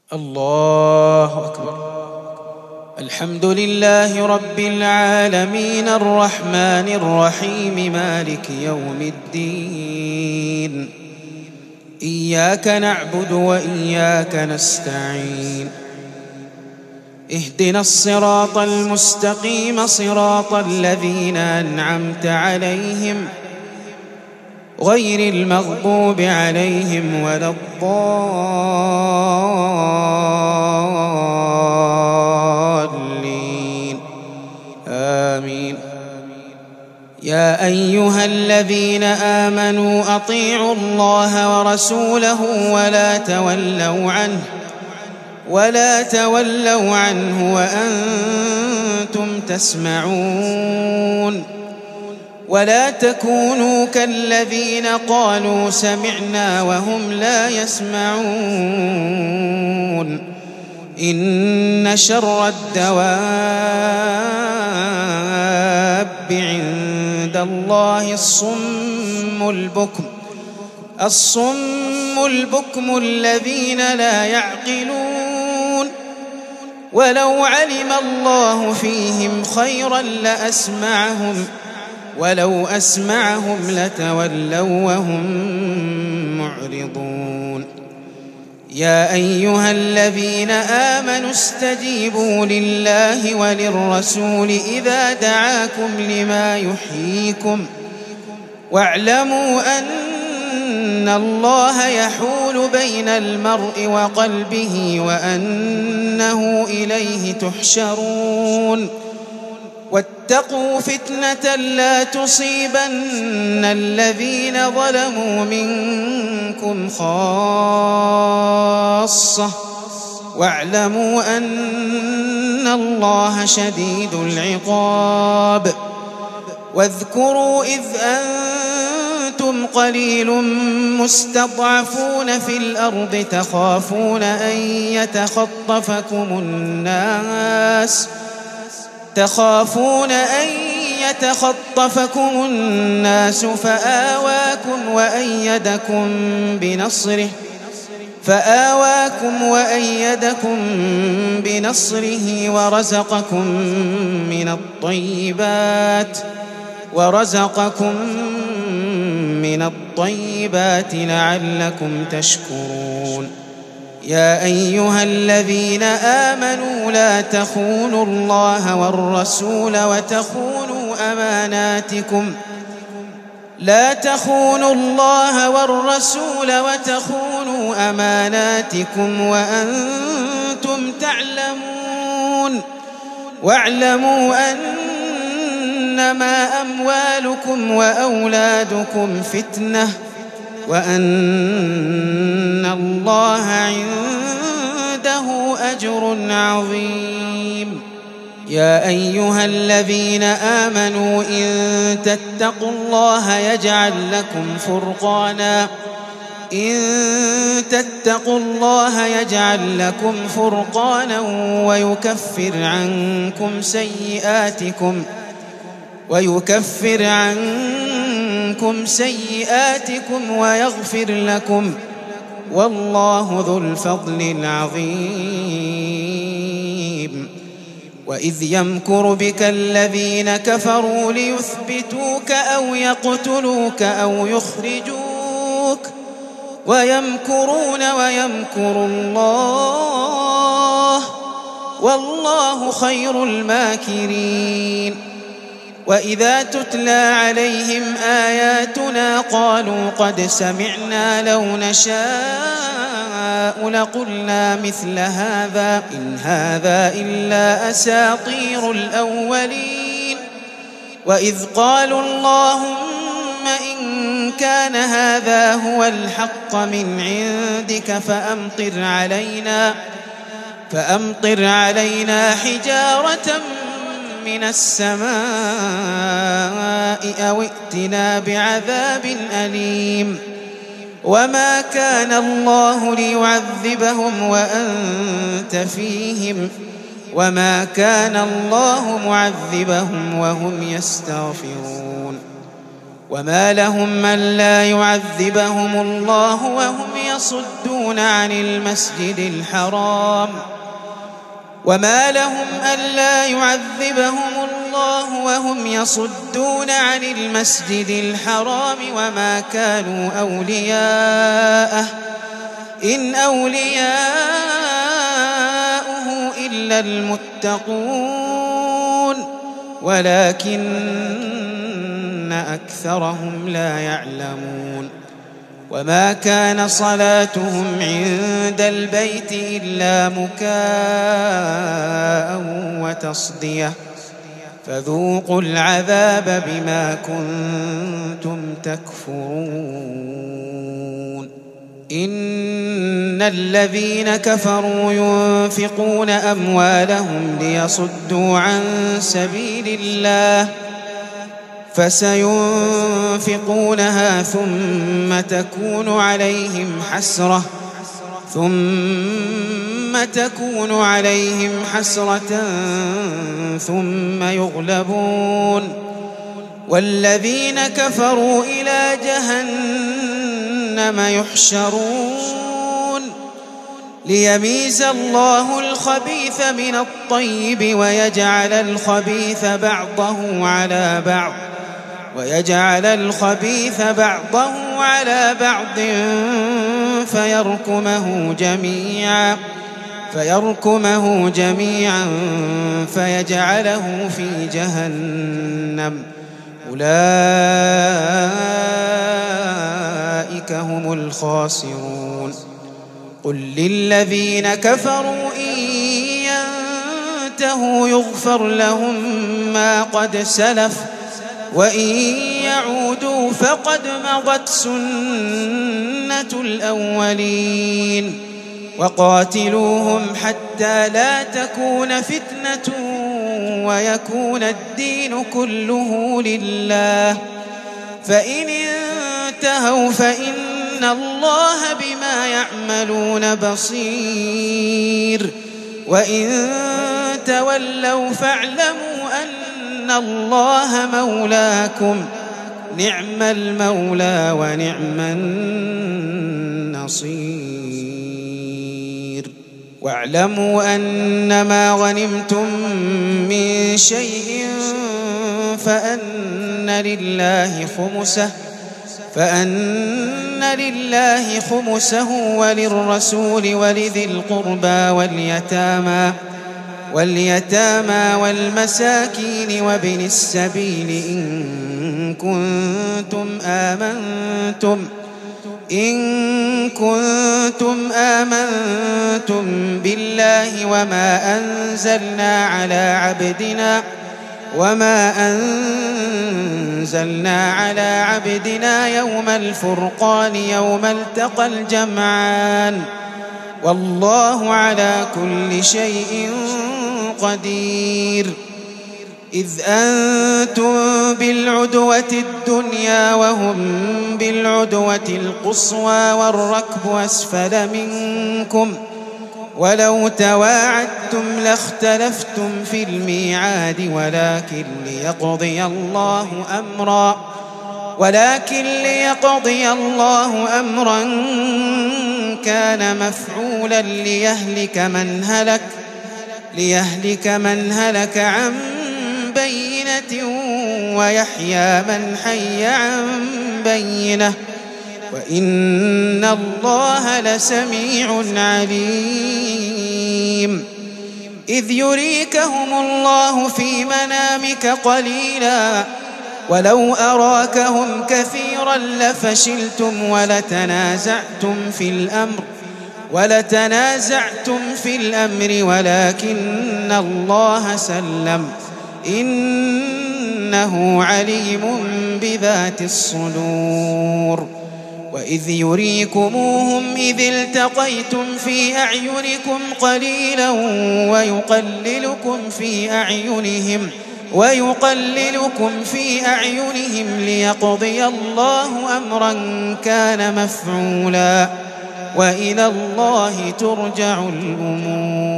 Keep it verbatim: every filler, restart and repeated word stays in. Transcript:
الله أكبر. الحمد لله رب العالمين الرحمن الرحيم مالك يوم الدين. إياك نعبد وإياك نستعين. اهدنا الصراط المستقيم صراط الذين أنعمت عليهم غير المغضوب عليهم ولا الضالين آمين. يا أيها الذين آمنوا أطيعوا الله ورسوله ولا تولوا عنه ولا تولوا عنه وأنتم تسمعون. ولا تكونوا كالذين قالوا سمعنا وهم لا يسمعون. إن شر الدواب عند الله الصم البكم الصم البكم الذين لا يعقلون. ولو علم الله فيهم خيرا لأسمعهم ولو أسمعهم لتولوا وهم معرضون. يا أيها الذين آمنوا استجيبوا لله وللرسول إذا دعاكم لما يحييكم واعلموا أن الله يحول بين المرء وقلبه وأنه إليه تحشرون. واتقوا فتنة لا تصيبن الذين ظلموا منكم خاصة واعلموا أن الله شديد العقاب. واذكروا إذ أنتم قليل مستضعفون في الأرض تخافون أن يتخطفكم الناس تخافون أن يتخطفكم الناس فآواكم وأيدكم بنصره فآواكم وأيدكم بنصره ورزقكم من الطيبات ورزقكم من الطيبات لعلكم تشكرون. يا أيها الذين آمنوا لا تخونوا الله والرسول وتخونوا أماناتكم لا تخونوا الله والرسول وتخونوا أماناتكم وأنتم تعلمون. واعلموا أنما أموالكم وأولادكم فتنة وأن الله عنده أجر عظيم. يا أيها الذين آمنوا إن تتقوا الله يجعل لكم فرقانا إن تتقوا الله يجعل لكم فرقانا ويكفر عنكم سيئاتكم ويكفر عنكم سيئاتكم ويغفر لكم والله ذو الفضل العظيم. وإذ يمكر بك الذين كفروا ليثبتوك أو يقتلوك أو يخرجوك ويمكرون ويمكر الله والله خير الماكرين. وإذا تتلى عليهم آياتنا قالوا قد سمعنا لو نشاء لقلنا مثل هذا إن هذا إلا أساطير الأولين. وإذ قالوا اللهم إن كان هذا هو الحق من عندك فأمطر علينا فأمطر علينا حجارة من السماء أو ائتنا بعذاب أليم. وما كان الله ليعذبهم وأنت فيهم وما كان الله معذبهم وهم يستغفرون. وما لهم ألا يعذبهم الله وهم يصدون عن المسجد الحرام وما لهم ألا يعذبهم الله وهم يصدون عن المسجد الحرام وما كانوا أولياءه إن أولياؤه إلا المتقون ولكن أكثرهم لا يعلمون وما كان صلاتهم عند البيت إلا مكاء وتصدية فذوقوا العذاب بما كنتم تكفرون إن الذين كفروا ينفقون أموالهم ليصدوا عن سبيل الله فسينفقونها ثم تكون عليهم حسرة ثم تكون عليهم حسرة ثم يغلبون والذين كفروا إلى جهنم يحشرون ليميز الله الخبيث من الطيب ويجعل الخبيث بعضه على بعض ويجعل الخبيث بعضه على بعض فيركمه جميعا فيركمه جميعا فيجعله في جهنم أولئك هم الخاسرون قل للذين كفروا إن ينتهوا يغفر لهم ما قد سلف وإن يعودوا فقد مضت سنة الأولين وقاتلوهم حتى لا تكون فتنة ويكون الدين كله لله فإن انتهوا فإن الله بما يعملون بصير وإن تولوا فاعلموا أن الله مولاكم نعم المولى ونعم النصير واعلموا أنما غنمتم من شيء فأن لله خمسه فأن لله خمسه وللرسول ولذي القربى واليتامى واليتامى والمساكين وابن السبيل إن كنتم آمنتم إن كنتم آمنتم بالله وما أنزلنا على عبدنا وما أنزلنا على عبدنا يوم الفرقان يوم التقى الجمعان والله على كل شيء قدير إذ أنتم بالعدوة الدنيا وهم بالعدوة القصوى والركب أسفل منكم ولو تواعدتم لاختلفتم في الميعاد ولكن ليقضي الله أمرا ولكن ليقضي الله أمرا كان مفعولا ليهلك من هلك ليهلك من هلك عن بينة ويحيى من حي عن بينة وإن الله لسميع عليم إذ يريكهم الله في منامك قليلا ولو أراكهم كثيرا لفشلتم ولتنازعتم في الأمر ولتنازعتم في الأمر ولكن الله سلم إنه عليم بذات الصدور وإذ يريكموهم إذ التقيتم في أعينكم قليلا ويقللكم في أعينهم ويقللكم في أعينهم ليقضي الله أمرا كان مفعولا وإلى الله ترجع الأمور